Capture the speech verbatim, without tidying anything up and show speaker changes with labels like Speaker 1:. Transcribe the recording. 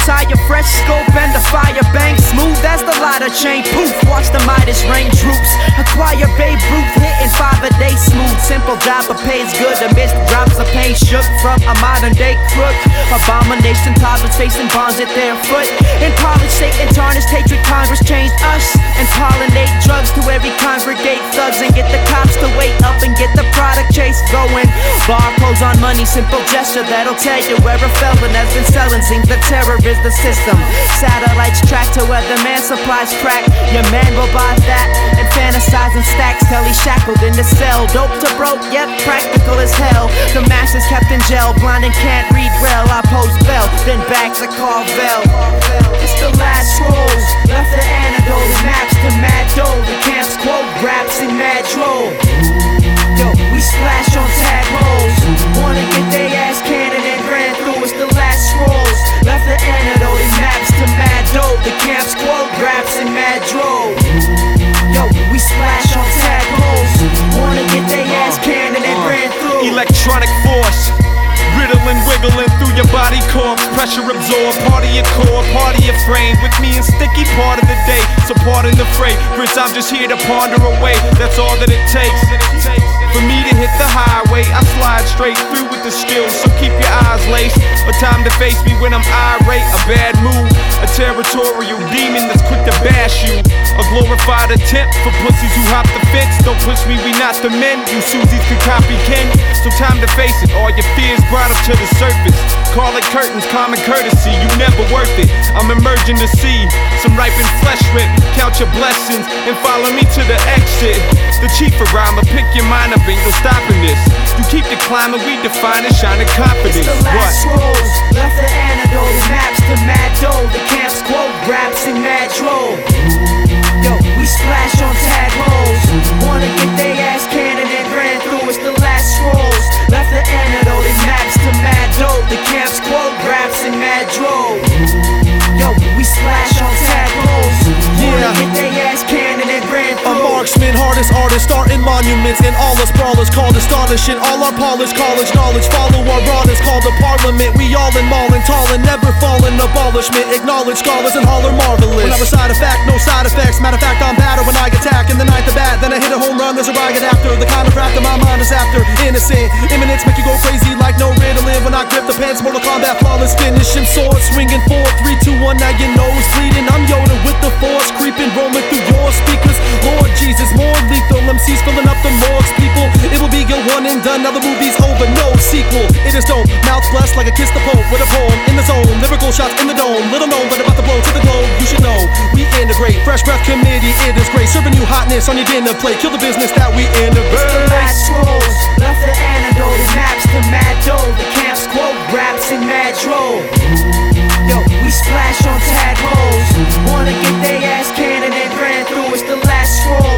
Speaker 1: tire, fresh scope and the fire bank. Smooth as the lighter chain, poof, watch the Midas rain droops. Acquire Babe Ruth, hitting five a day smooth. Simple job but pays good amidst drops of pain. Shook from a modern day crook. Abomination toddlers facing bonds at their foot. In college, Satan tarnished hatred, Congress changed us. And pollinate drugs to every congregate thugs. And get the cops to wait up and get the product chase going. Barcodes on money, simple gesture that'll tell you where a felon has been selling. Seems the terror is the system. Satellites track to where the man supplies crack. Your man will buy that and fantasize in stacks till he's shackled in the cell. Dope to broke, yep, practical as hell. The masses kept in jail, blind and can't read well. I post bell, then back to Carvel. It's the last scrolls, left the antidote, maps to mad dough. The camp's quote, raps in mad droll. Yo, we splash on tag holes. Wanna get they ass cannon and ran through. It's the last scrolls, left the antidote, maps to mad dough. The camp's quote, raps in mad droll. Yo, we splash on tag holes. Wanna get they ass cannon and ran through.
Speaker 2: Electronic force, riddling, wiggling through your body corpse. Pressure absorbed, part of your core, part of your frame. With me and Sticky part of the day, so part in the fray. Chris, I'm just here to ponder away, that's all that it takes. For me to hit the highway, I slide straight through with the skills, so keep your eyes laced. A time to face me when I'm irate, a bad mood. A territorial demon that's quick to bash you. A glorified attempt for pussies who hop the fence. Don't push me, we not the men. You Susies could copy Ken. So time to face it, all your fears brought up to the surface. Call it curtains, common courtesy, you never worth it. I'm emerging to see some ripened flesh rip. Count your blessings and follow me to the exit. The chief of rhyme, pick your mind up, ain't no stopping this. You keep the climbing, we define it, shining confidence.
Speaker 1: It's the last scrolls, left the antidote, maps to mad dough. The camp's quote, raps in mad droll. Yo, we splash on tag holes. Wanna get they ass cannon and ran through. It's the last scrolls, left the antidote, maps to mad dough. The camp's quote, raps in mad droll. Yo, we splash on tag holes. Wanna get they ass cannon and ran through.
Speaker 3: A marksman, hardest artist, starting monuments. And all us brawlers called astonishing. All our polished college knowledge, follow our honors, called the parliament. We all in mauling, tall and never falling. Abolishment, acknowledge scholars and holler marvelous. When I recite a fact, no side effects. Matter of fact, I'm badder when I attack. In the ninth of bat, then I hit a home run, there's a riot after. The kind of rap that my mind is after. Innocent, imminence make you go crazy like no riddling. When I grip the pants, Mortal Kombat, flawless finishing. Sword swinging, four, three, two, one, now your nose bleeding. I'm Yoda with the force, creeping, rolling through your speakers. Lord Jesus, more lethal M Cs filling up the morgues, people. It will be a one and done, now the movie's over, no sequel. It is dope, mouth blessed like a kiss the Pope. With a poem in the zone, lyrical shots in the dome. Little known, but about to blow to the globe. You should know, we integrate. Fresh breath committee, it is great. Serving you hotness on your dinner plate. Kill the business that we innovate.
Speaker 1: It's the last scrolls, left the antidote, maps to mad dough. The camp's quote, raps in mad droll. Yo, we splash on tag holes. Wanna get they ass cannon and ran through. It's the last scroll,